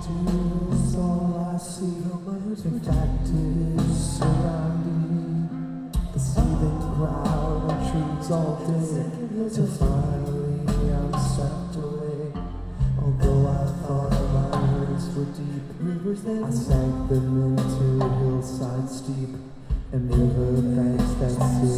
cactus, all I see. In fact, is surrounding me. The seething crowd intrudes all day till finally I'm swept away. Although I thought my roots were deep, I sank them into hillsides steep and river banks that